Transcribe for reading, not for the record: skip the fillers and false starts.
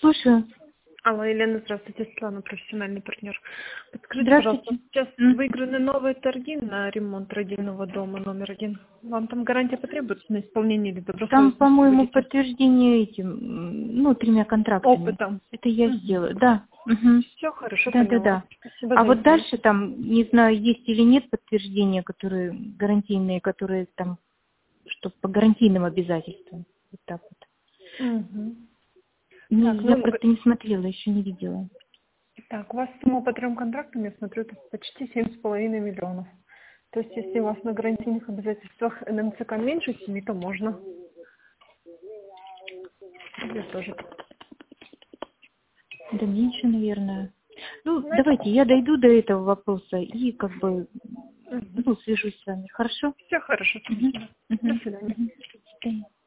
Слушаю. Алло, Елена, здравствуйте, Светлана, профессиональный партнер. Подскажите, Здравствуйте. пожалуйста, сейчас выиграны новые торги на ремонт родильного дома номер 1. Вам там гарантия потребуется на исполнение или добросовестно? Там, по-моему, подтверждение этим, 3 контрактами. Опытом. Это я сделаю, да. Угу. Все хорошо, Да. поняла. Спасибо А за вот информацию. дальше там, не знаю, есть или нет подтверждения, которые гарантийные, которые там, что по гарантийным обязательствам. Вот так вот. Угу. Я просто не смотрела, еще не видела. Так, у вас сумма по 3 контрактам, я смотрю, это почти 7,5 миллионов. То есть, если у вас на гарантийных обязательствах НМЦК меньше 7, то можно. Я тоже. Да меньше, наверное. Давайте, я дойду до этого вопроса и свяжусь с вами. Хорошо? Все хорошо. Угу. До свидания. До свидания.